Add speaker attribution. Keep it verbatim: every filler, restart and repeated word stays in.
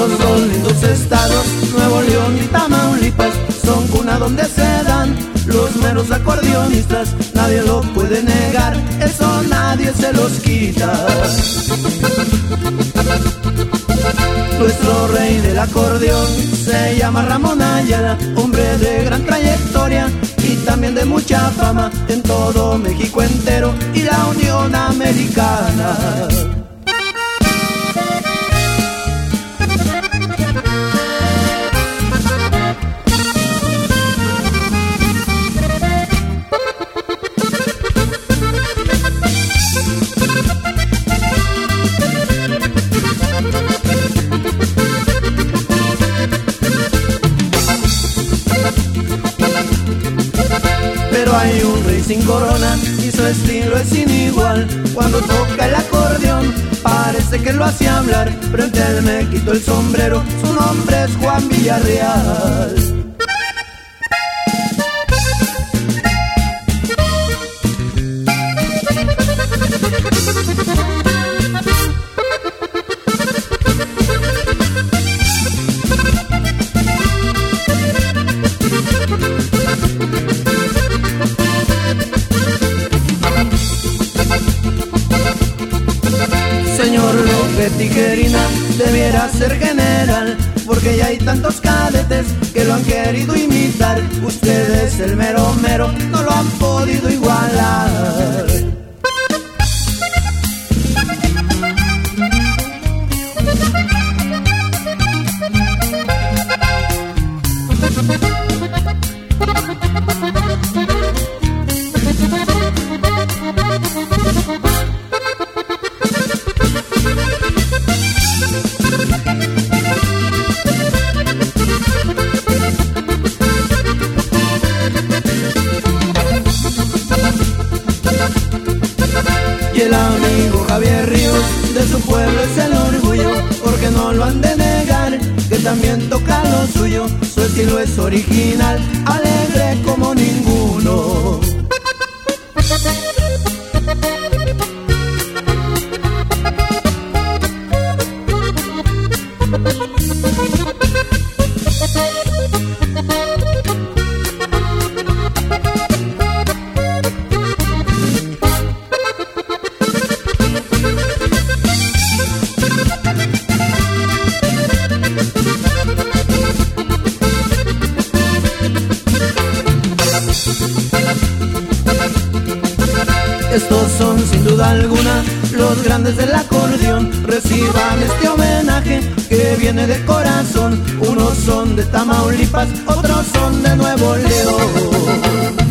Speaker 1: Estos dos lindos estados, Nuevo León y Tamaulipas, son cuna donde se dan los meros acordeonistas. Nadie lo puede negar, eso nadie se los quita. Nuestro rey del acordeón se llama Ramón Ayala, hombre de gran trayectoria y también de mucha fama en todo México entero y la Unión Americana. Pero hay un rey sin corona y su estilo es sin igual. Cuando toca el acordeón parece que lo hace hablar. Frente a él me quito el sombrero, su nombre es Juan Villarreal. Señor López Tijerina debiera ser general, porque ya hay tantos cadetes que lo han querido imitar. Usted es el mero mero, no lo han podido igualar. Y el amigo Javier Ríos, de su pueblo es el orgullo, porque no lo han de negar, que también toca lo suyo. Su estilo es original, alegre como ninguno. Estos son sin duda alguna los grandes del acordeón. Reciban este homenaje que viene de corazón. Unos son de Tamaulipas, otros son de Nuevo León.